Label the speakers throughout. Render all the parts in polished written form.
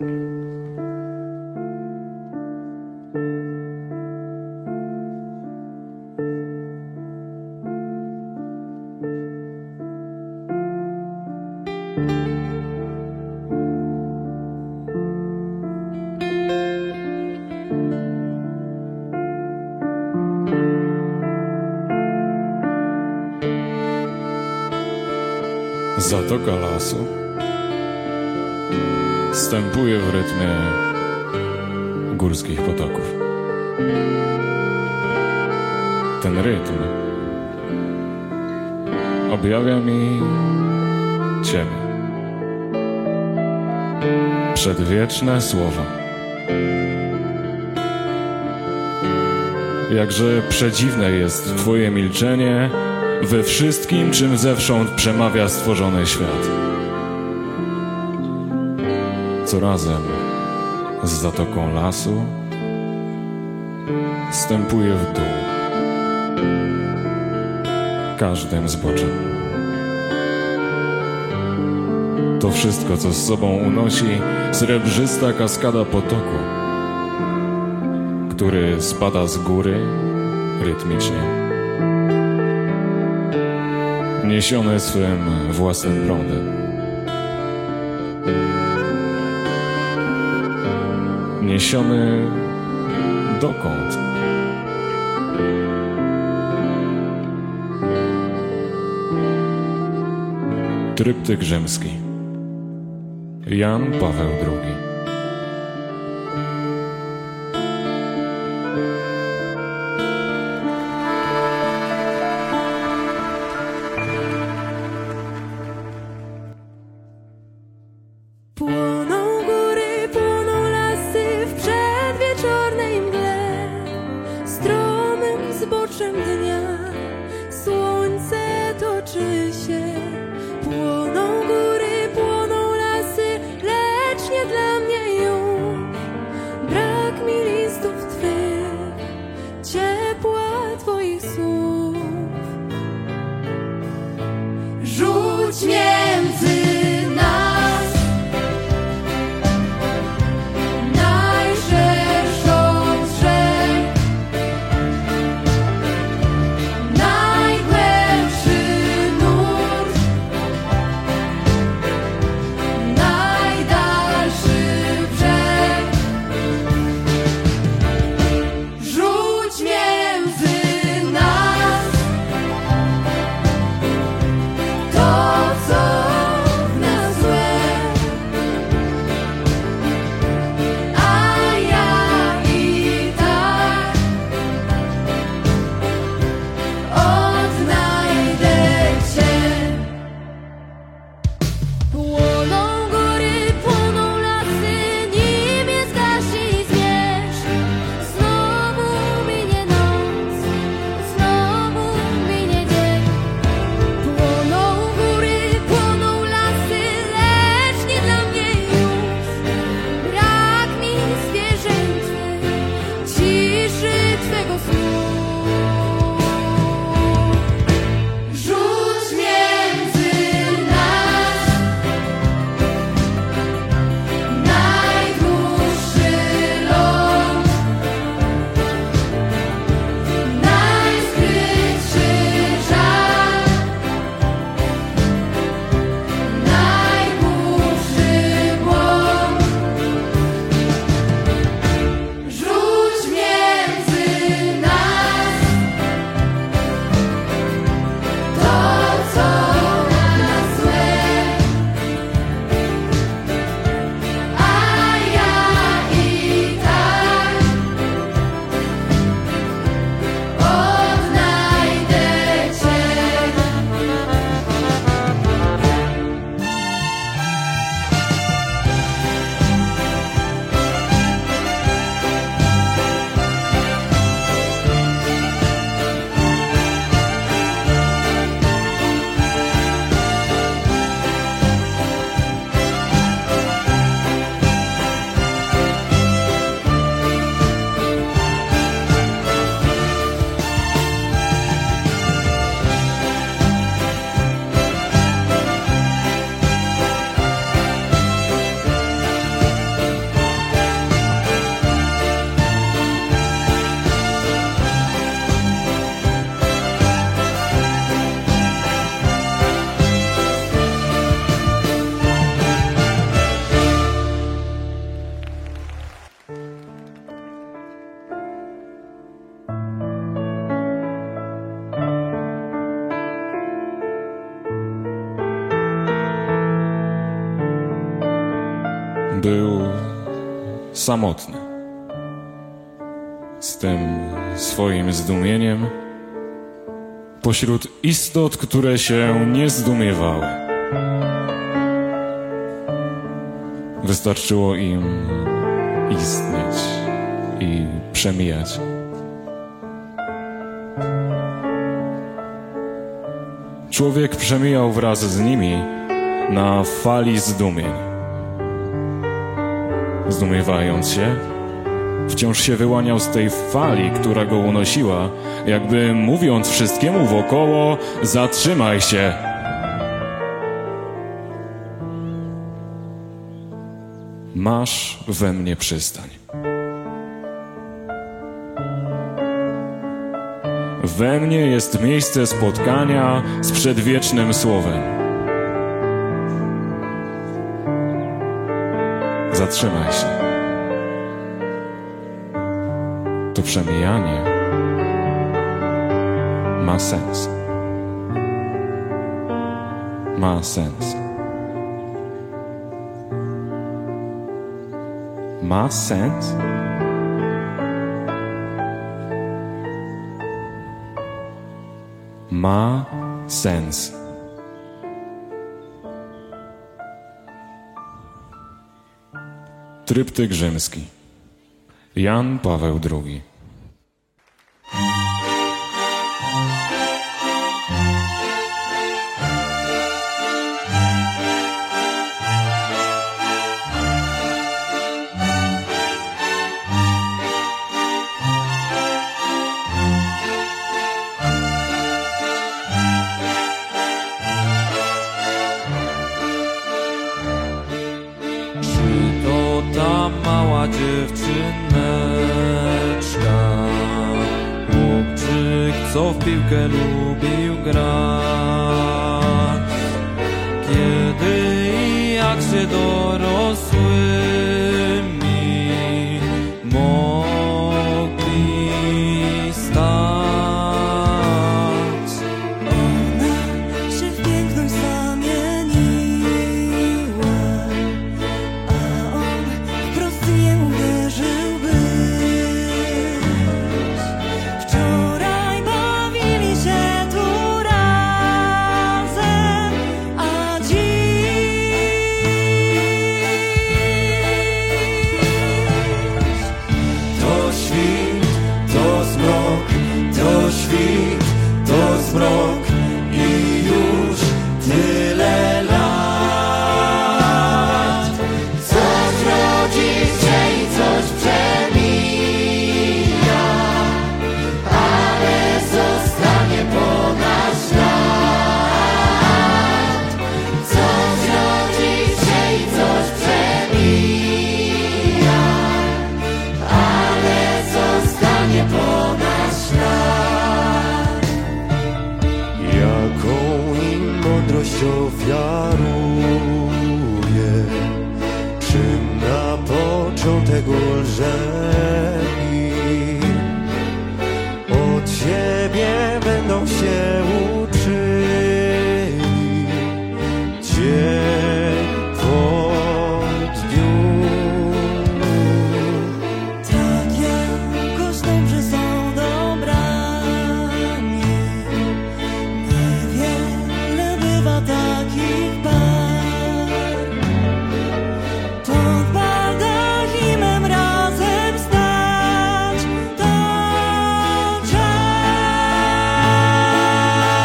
Speaker 1: Zatoka lasu stępuje w rytmie górskich potoków. Ten rytm objawia mi Ciebie, przedwieczne słowa. Jakże przedziwne jest Twoje milczenie we wszystkim, czym zewsząd przemawia stworzony świat. Co razem z zatoką lasu stępuje w dół każdym zboczem. To wszystko, co z sobą unosi srebrzysta kaskada potoku, który spada z góry rytmicznie, niesiony swym własnym prądem. Niesiony dokąd? Tryptyk rzymski. Jan Paweł II.
Speaker 2: Płoną góry, płoną lasy w przedwieczornej mgle, stromym zboczem dnia słońce toczy się. Płoną góry, płoną lasy, lecz nie dla mnie.
Speaker 1: Był samotny. Z tym swoim zdumieniem pośród istot, które się nie zdumiewały. Wystarczyło im istnieć i przemijać. Człowiek przemijał wraz z nimi na fali zdumień. Zdumiewając się, wciąż się wyłaniał z tej fali, która go unosiła, jakby mówiąc wszystkiemu wokoło: zatrzymaj się! Masz we mnie przystań. We mnie jest miejsce spotkania z przedwiecznym Słowem. Zatrzymaj się. To przemijanie ma sens. Ma sens. Ma sens? Ma sens. Tryptyk rzymski. Jan Paweł II.
Speaker 3: Mała dziewczyneczka, chłopczyk, co w piłkę lubił grać. Kiedy i jak się dorosłymi mogli stać.
Speaker 2: Ona się w piękność zamieniła, a on wprost nie uwierzył być. Wczoraj bawili się tu razem, a dziś
Speaker 3: To świt, to zmrok, to świt, to zmrok i już tyle lat.
Speaker 4: Coś rodzi się i coś przemija, ale zostanie po nasz lat. Coś rodzi się i coś przemija, ale zostanie po nasz lat.
Speaker 3: Jaką im mądrość ofiaruje, czym na początek ulżeli. Od siebie będą się uczyli dzień po dniu.
Speaker 2: tak jakoś dobrze są dobrani. Niewiele bywa takich par. Pod baldachimem razem stać to czas.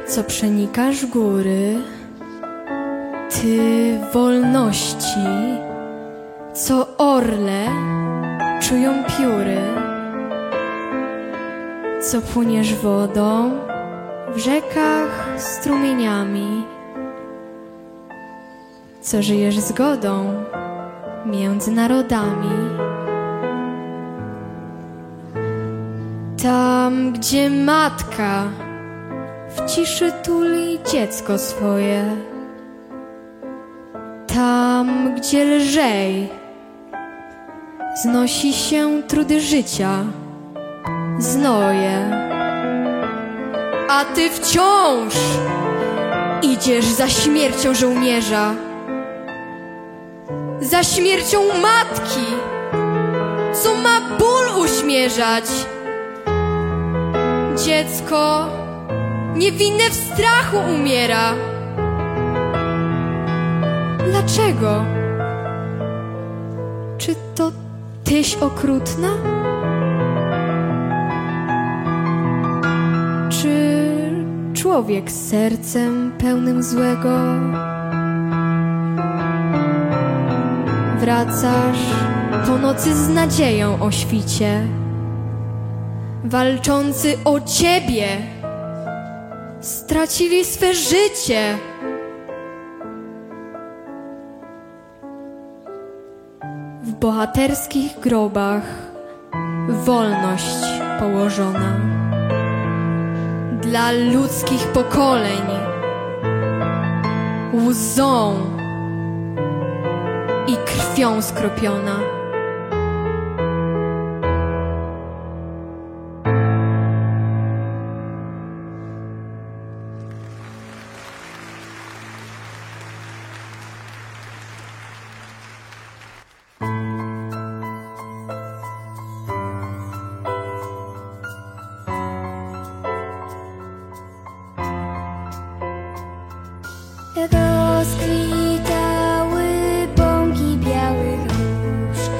Speaker 5: co przenikasz góry, ty wolności, co orle czują pióry, co płyniesz wodą w rzekach strumieniami, co żyjesz zgodą między narodami. Tam, gdzie matka w ciszy tuli dziecko swoje, tam, gdzie lżej znosi się trudy życia, znoje, a ty wciąż idziesz za śmiercią żołnierza, za śmiercią matki, co ma ból uśmierzać. Dziecko niewinne w strachu umiera. Dlaczego? Czy to tyś okrutna? Czy człowiek z sercem pełnym złego? Wracasz po nocy z nadzieją o świcie, walczący o ciebie stracili swe życie. W bohaterskich grobach wolność położona dla ludzkich pokoleń, łzą i krwią skropiona.
Speaker 6: Rozkwitały bąki białych róż,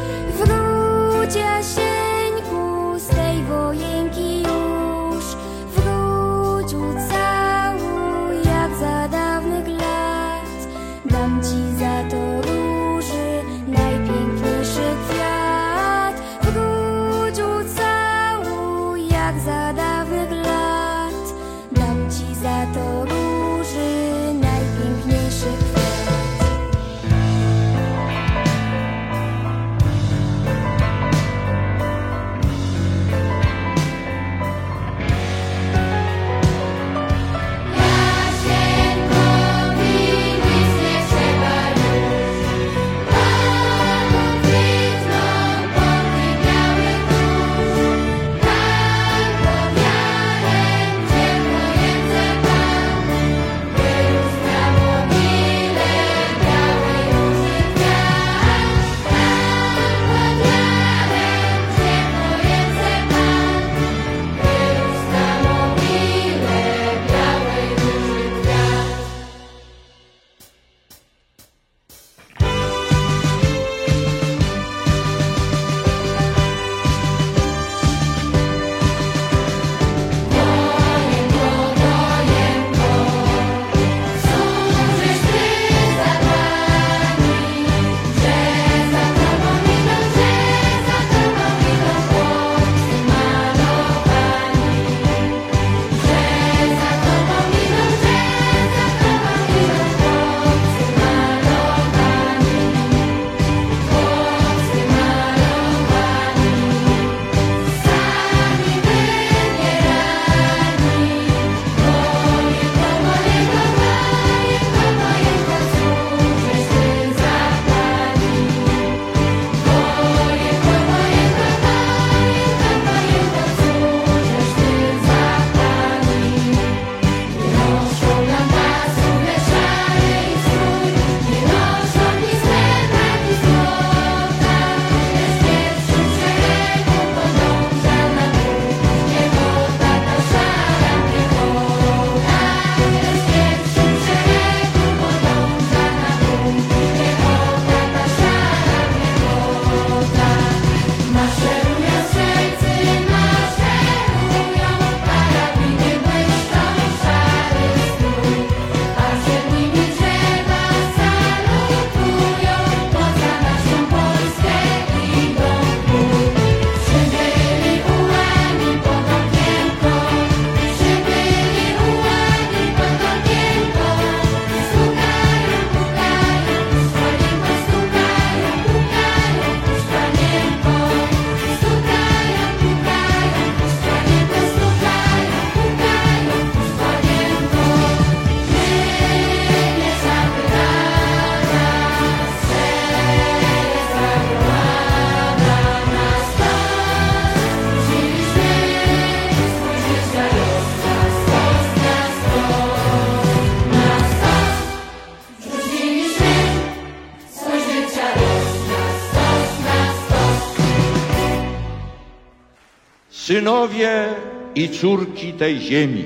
Speaker 6: Synowie i córki tej ziemi,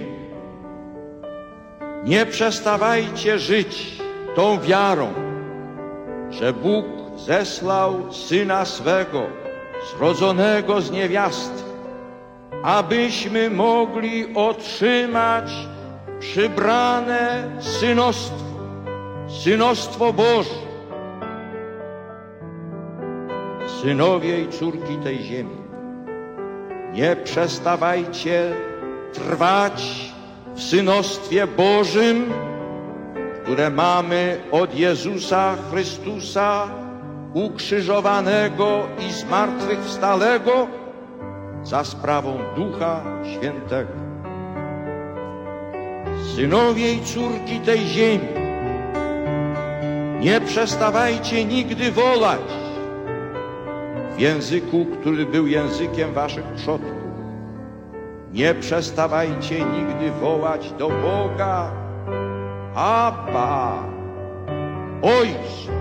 Speaker 6: nie przestawajcie żyć tą wiarą, że Bóg zesłał Syna swego, zrodzonego z niewiasty, abyśmy mogli otrzymać przybrane synostwo Boże. Synowie i córki tej ziemi, nie przestawajcie trwać w synostwie Bożym, które mamy od Jezusa Chrystusa, ukrzyżowanego i zmartwychwstałego, za sprawą Ducha Świętego. Synowie i córki tej ziemi, nie przestawajcie nigdy wołać w języku, który był językiem waszych przodków. Nie przestawajcie nigdy wołać do Boga: Abba, Ojcze.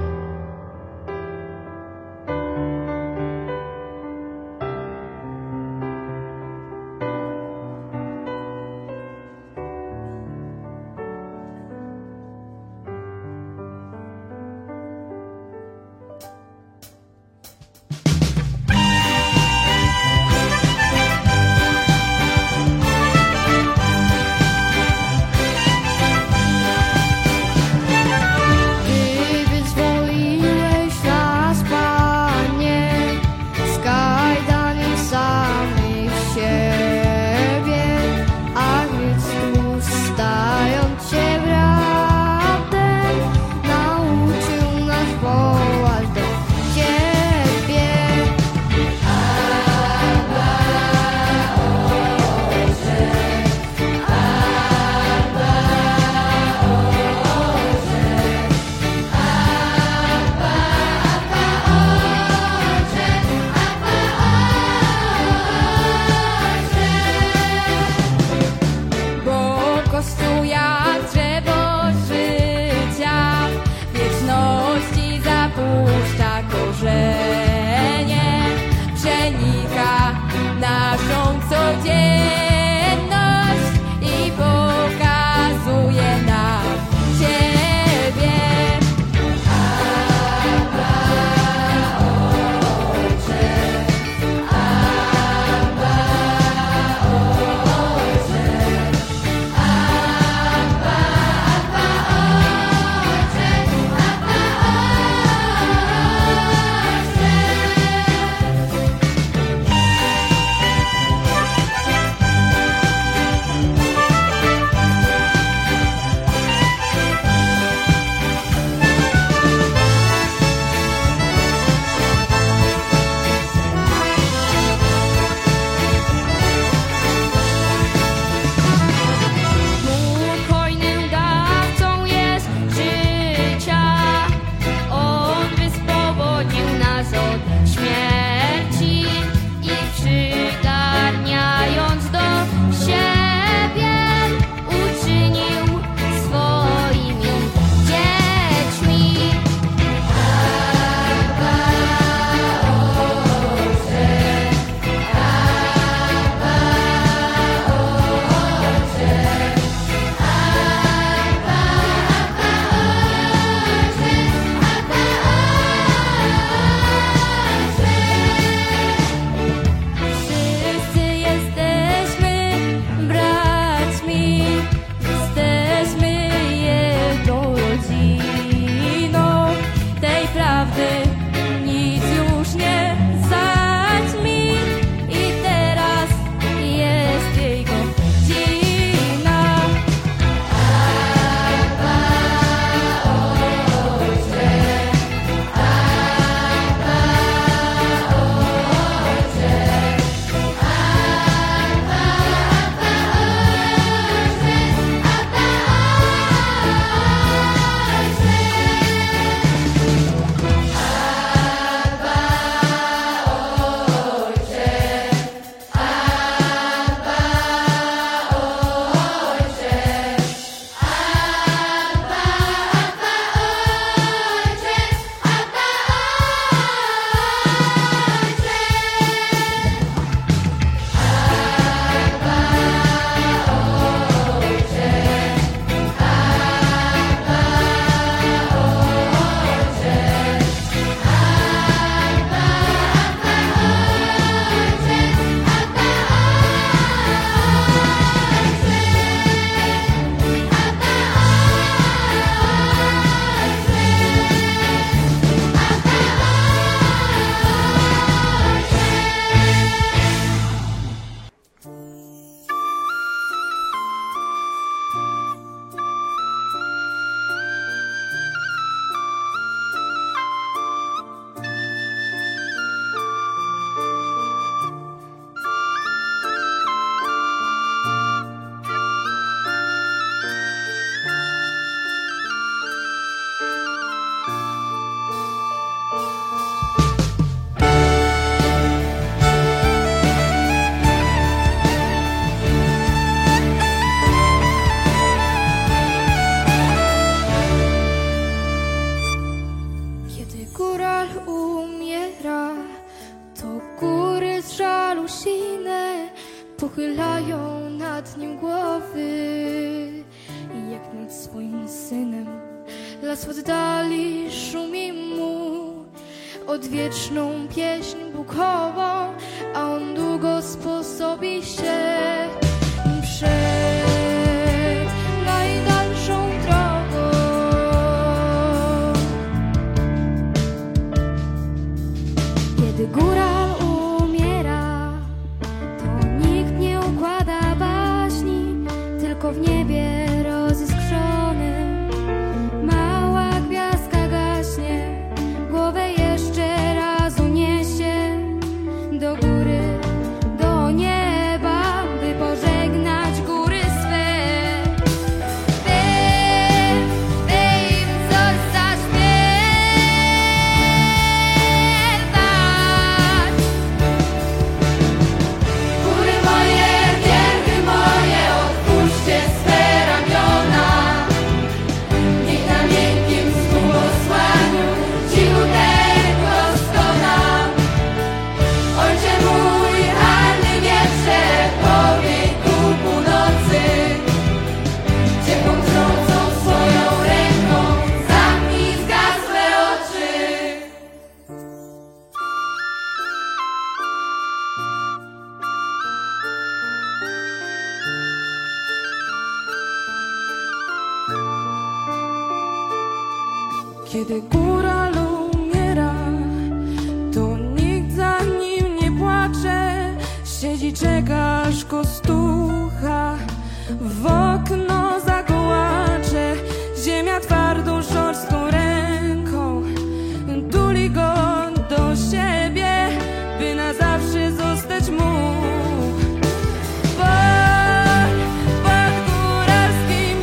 Speaker 7: Ty wyzwoliłeś
Speaker 5: Las w oddali szumi mu odwieczną pieśń bukową, a on długo sposobi się przed najdalszą drogą. Kiedy góral umiera, to nikt nie układa baśni, tylko w niebie roziskrzonym mała gwiazdka gaśnie. Głowę jeszcze raz uniesie do góry, do nieba, by pożegnać góry swe. By im coś zaśpiewać.
Speaker 4: Góry moje, wierchy moje, odpuśćcie swe ramiona. Niech na miękkim współposłaniu cichutego skona. Ojcze mój, halny wietrze, powiej ku północy. Ciepłą trącą swoją ręką, zamknij zgasłe oczy.
Speaker 7: Kiedy góral umiera, to nikt za nim nie płacze. Siedzi, czeka, aż go stucha w okno zakołacze. Ziemia twardą, szorstką ręką tuli go do siebie, by na zawsze zostać mógł. Pod góralskim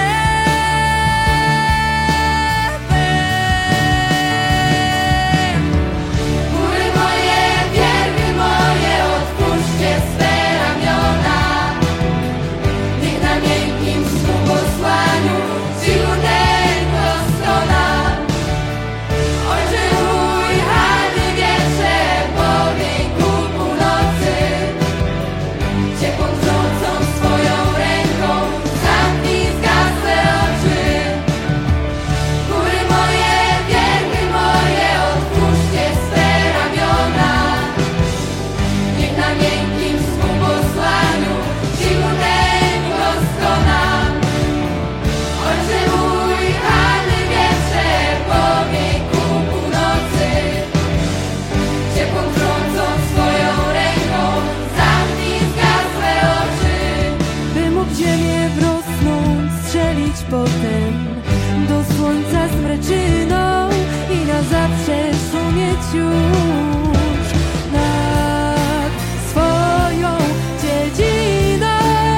Speaker 7: niebem.
Speaker 4: Góry moje, wierchy moje, odpuśćcie swe ramiona. Niech na miękkim współposłaniu cichutego skona. Ojcze mój, halny wietrze, powiej ku północy. Ciepłą trącą swoją ręką, zamknij zgasłe oczy. Góry moje, wierchy moje, odpuśćcie swe ramiona. Niech na miękkim współposłaniu cichutego skona. Ojcze mój, halny wietrze, powiej ku północy. Ciepłą trącą swoją ręką, zamknij zgasłe oczy.
Speaker 7: By mógł ziemię wrosnąć, strzelić potem do słońca z mreczyną i na zawsze szumieć już nad swoją dziedziną.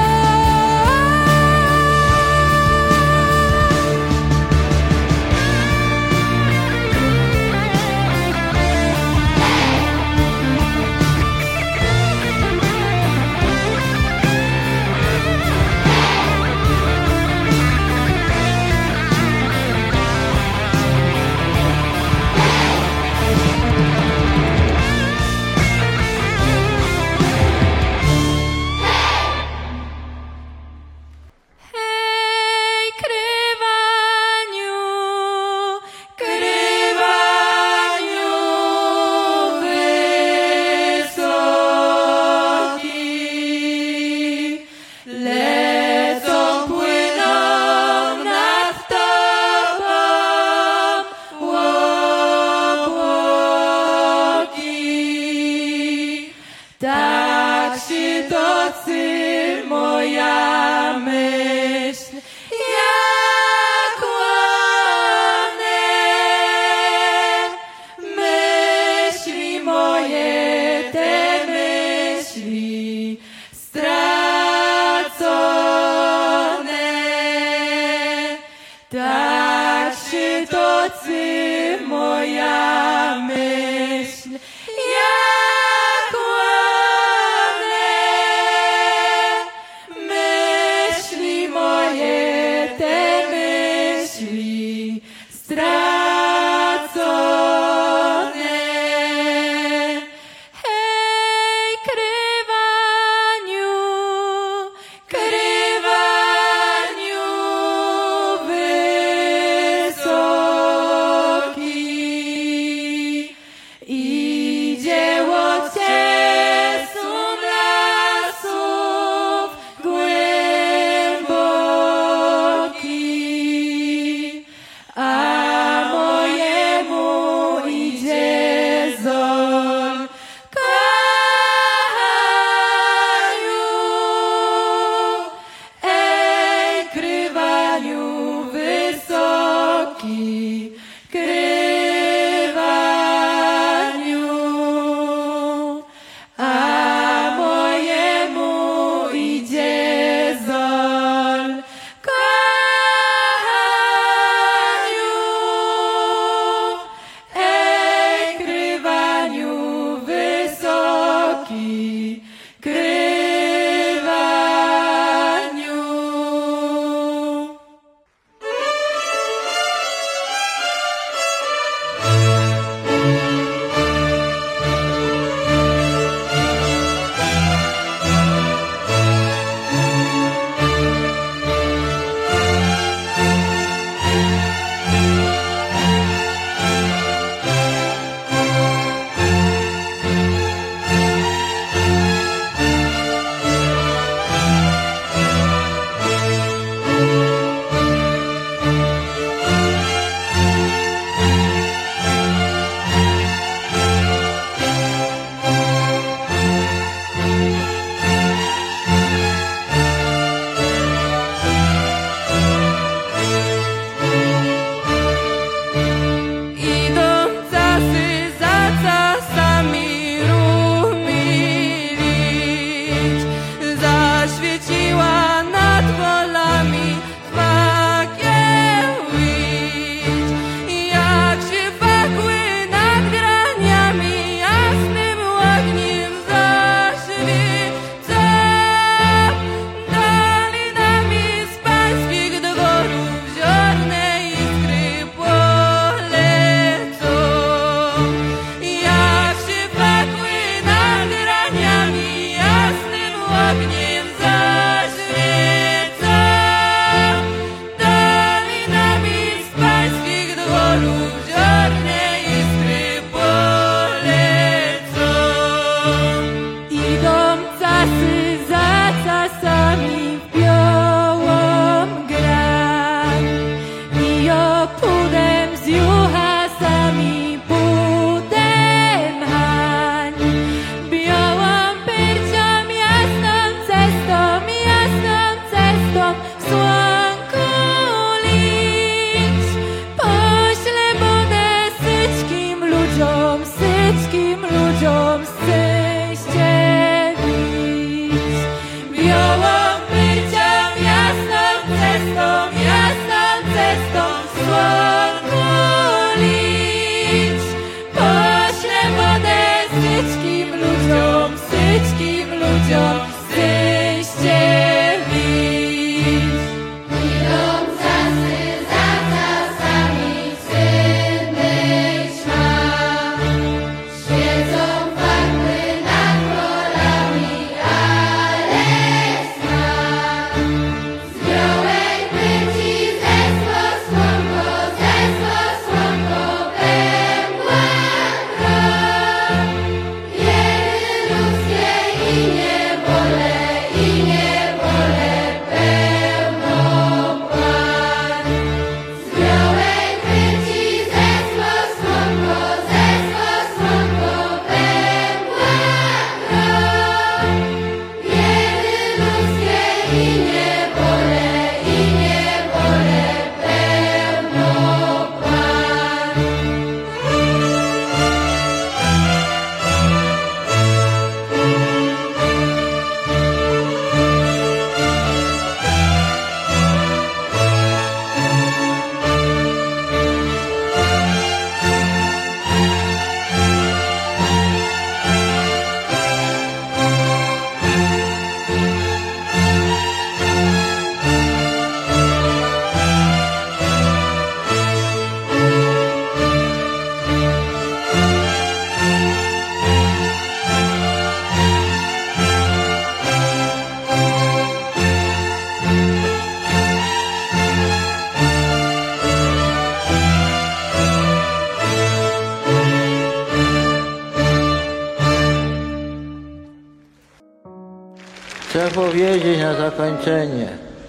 Speaker 5: Hej, krywaniu,
Speaker 7: Krywaniu wysoki, lecą, płyną nad tobą obłoki. Tak się tocy moja myśl, jak łane myśli moje, te myśli stracone. Tak się tocy moja myśl, jak łane myśli moje, te myśli stracone.
Speaker 5: hej, krywaniu,
Speaker 7: Krywaniu wysoki. wysoki krywaniu, a mojemu idzie zol kochaniu. Ej, krywaniu wysoki krywaniu.
Speaker 8: Chcę powiedzieć na zakończenie,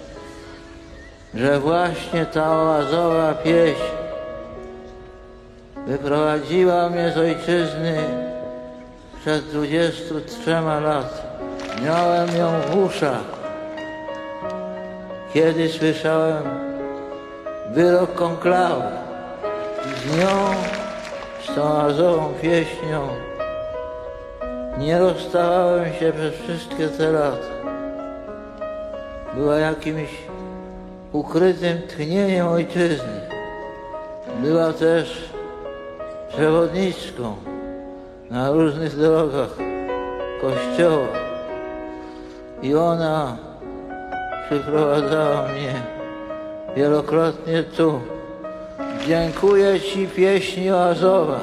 Speaker 8: że właśnie ta oazowa pieśń wyprowadziła mnie z ojczyzny przed 23 laty. Miałem ją w uszach, kiedy słyszałem wyrok konklawy. Z nią, z tą azową pieśnią nie rozstawałem się przez wszystkie te lata. Była jakimś ukrytym tchnieniem ojczyzny. Była też przewodniczką na różnych drogach Kościoła i ona przyprowadzała mnie wielokrotnie tu. Dziękuję Ci, pieśni Azowa.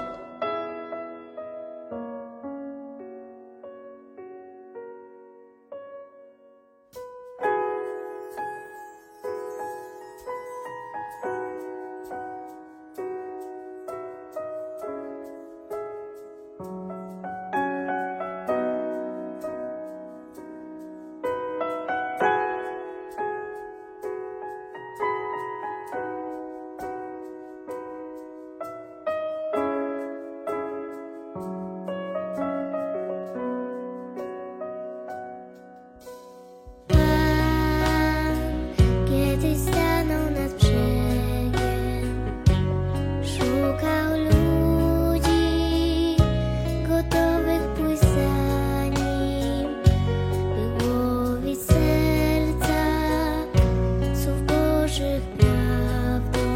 Speaker 9: Kiedyś stanął nad brzegiem, szukał ludzi gotowych pójść za nim, by łowić serca słów Bożych prawdą.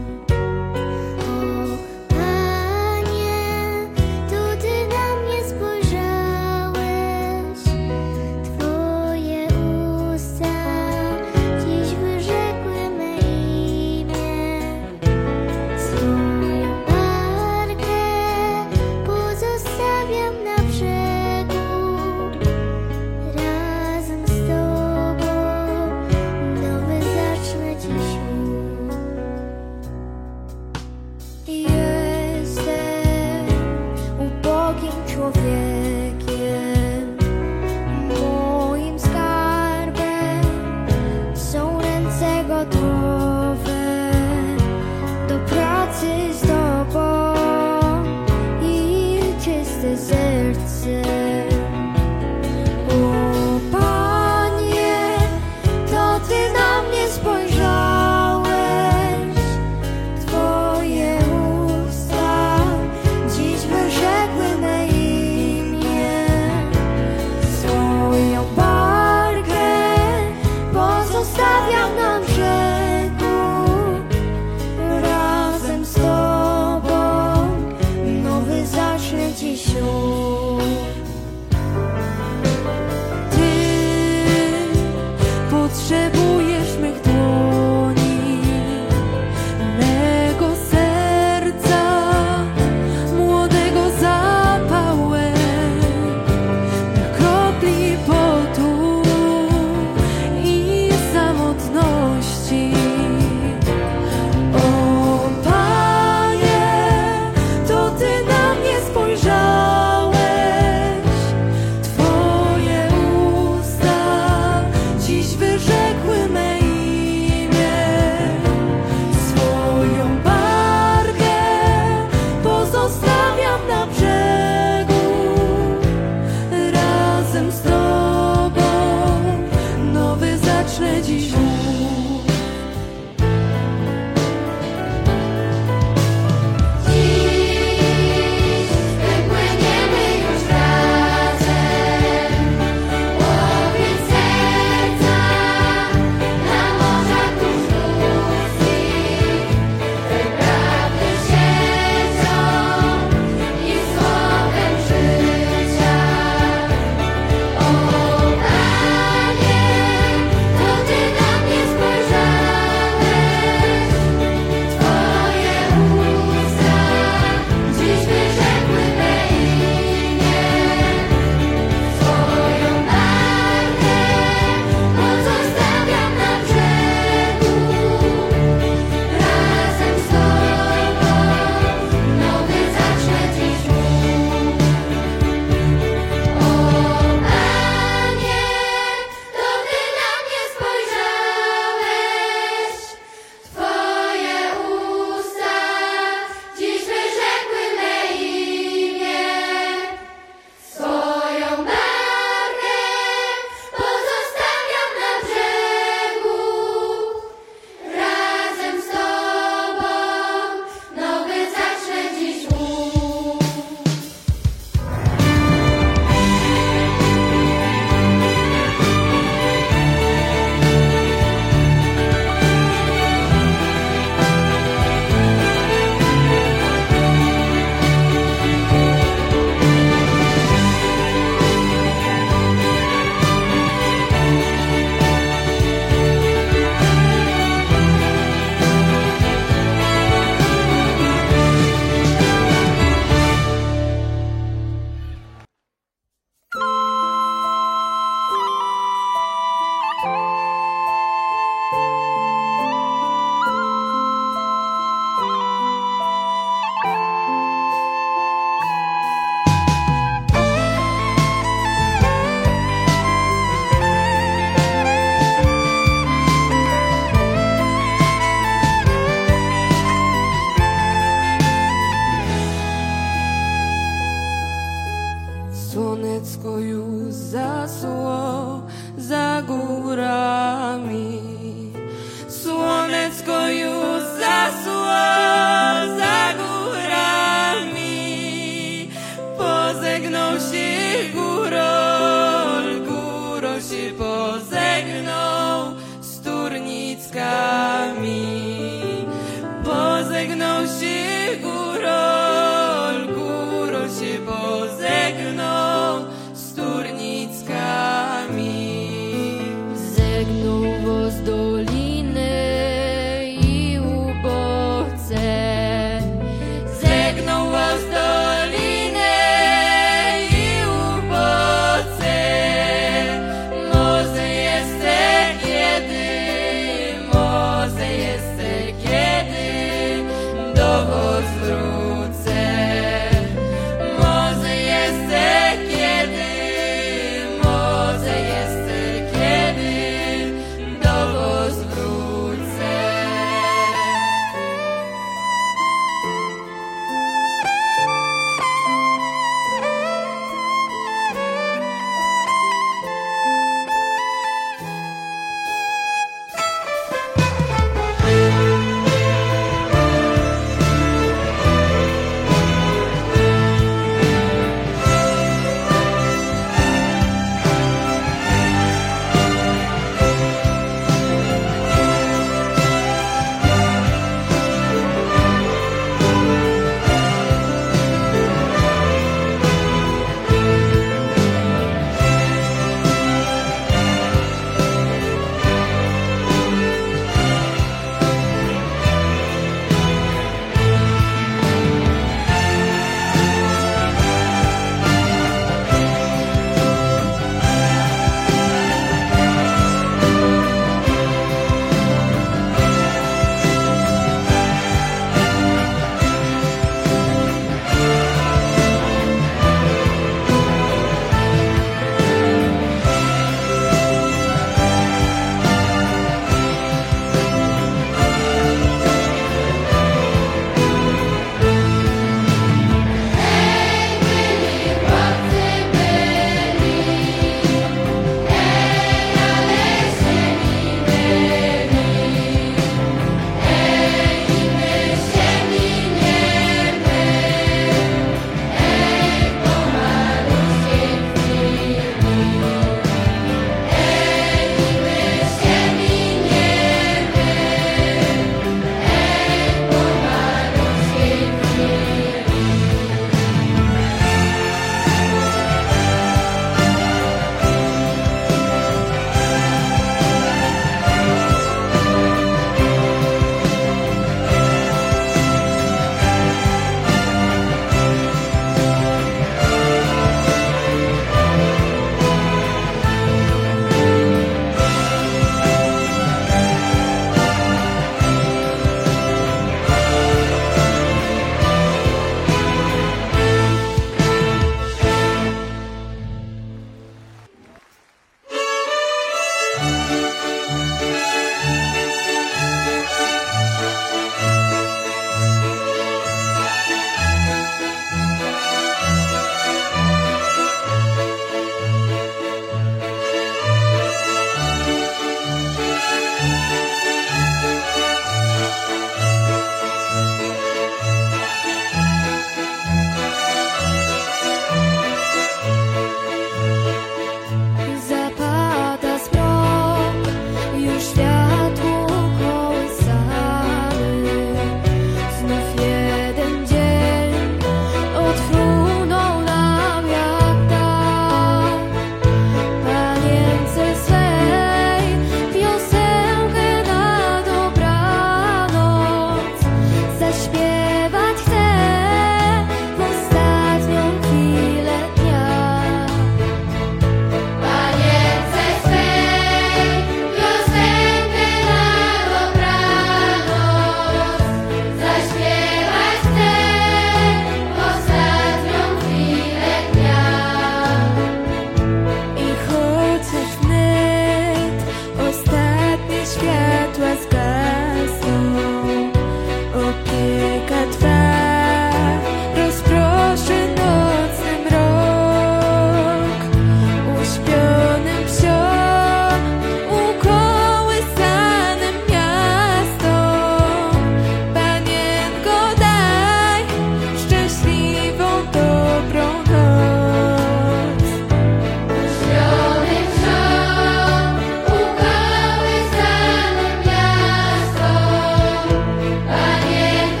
Speaker 9: O Panie, to Ty na mnie spojrzałeś, Twoje usta dziś wyrzekły me imię. Swoją barkę pozostawiam na brzegu, razem z Tobą nowy zacznę dziś już. Jestem ubogim człowiekiem, moim skarbem są ręce gotowe do pracy z Tobą i czyste serce. O Panie, to Ty na mnie spojrzałeś, Twoje usta dziś wyrzekły me imię. Swoją barkę pozostawiam na brzegu,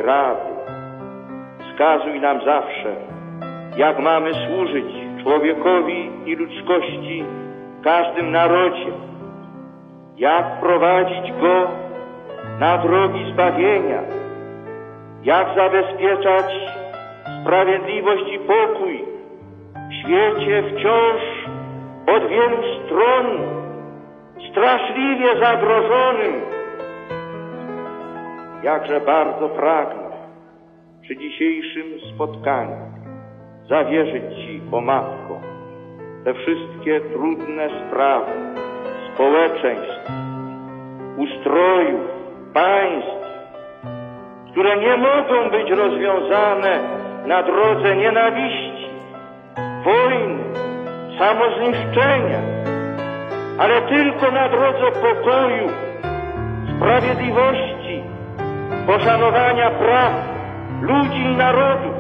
Speaker 6: rady. Wskazuj nam zawsze, jak mamy służyć człowiekowi i ludzkości w każdym narodzie, jak prowadzić go na drogi zbawienia, jak zabezpieczać sprawiedliwość i pokój w świecie wciąż od wielu stron straszliwie zagrożonym. Jakże bardzo pragnę przy dzisiejszym spotkaniu zawierzyć Ci, o Matko, te wszystkie trudne sprawy społeczeństw, ustrojów, państw, które nie mogą być rozwiązane na drodze nienawiści, wojny, samozniszczenia, ale tylko na drodze pokoju, sprawiedliwości, poszanowania praw ludzi i narodów.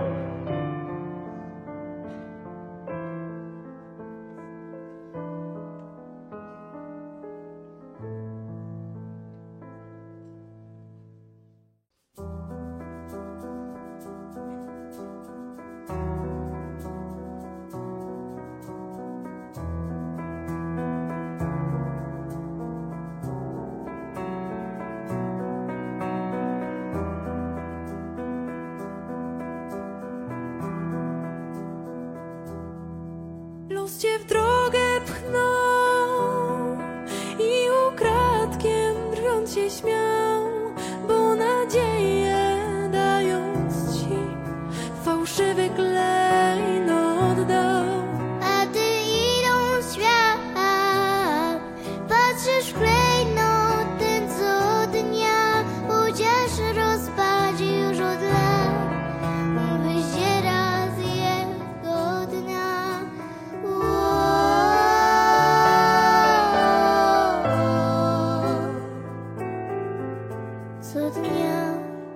Speaker 2: Los cię w drogę pchnął i ukradkiem drwiąc się śmiał, bo nadzieję dając ci fałszywy klejnot dał.
Speaker 9: A ty idąc świat, patrzysz w klejnot ten co dnia, chociaż rozpadzi już od lat, wyziera z jego dna. Co dnia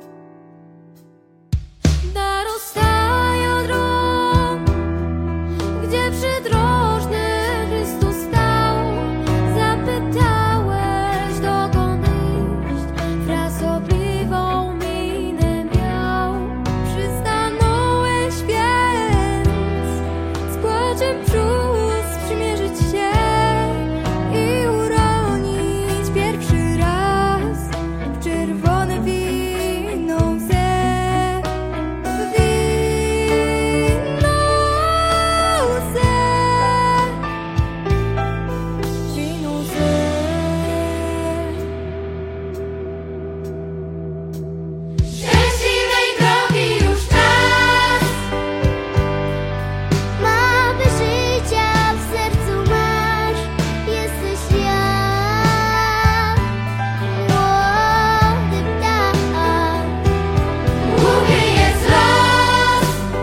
Speaker 2: Narostają dróg, gdzie przydrożny Chrystus stał. Zapytałeś, dokąd iść, frasobliwą minę miał. Przystanąłeś więc z płaczem brzus przymierzyć się i uronić pierwszy raz w czerwone wino łzę. Wino łzę. Wino łzę.
Speaker 7: Szczęśliwej drogi już czas,
Speaker 9: mapy życia w sercu masz, jesteś jak młody ptak.
Speaker 7: długi jest los,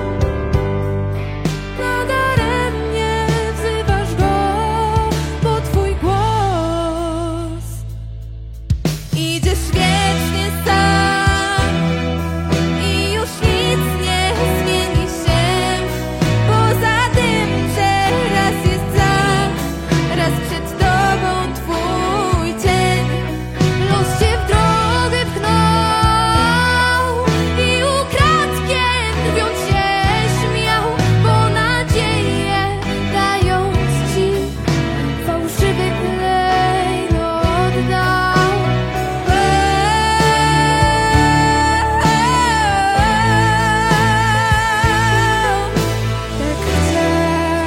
Speaker 2: Nadaremnie wzywasz go, bo twój głos idziesz wiecznie sam i już nic nie zmieni się. Poza tym, że raz jest sam, raz przed tobą twój cień. Los cię w drogę pchnął i ukradkiem drwiąc się śmiał, bo nadzieję dając ci fałszywy klejnot dał. Tak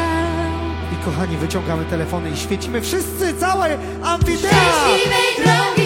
Speaker 2: chciał.
Speaker 10: I kochani, wyciągamy telefony i świecimy wszyscy, całe amfiteatr!
Speaker 7: szczęśliwej drogi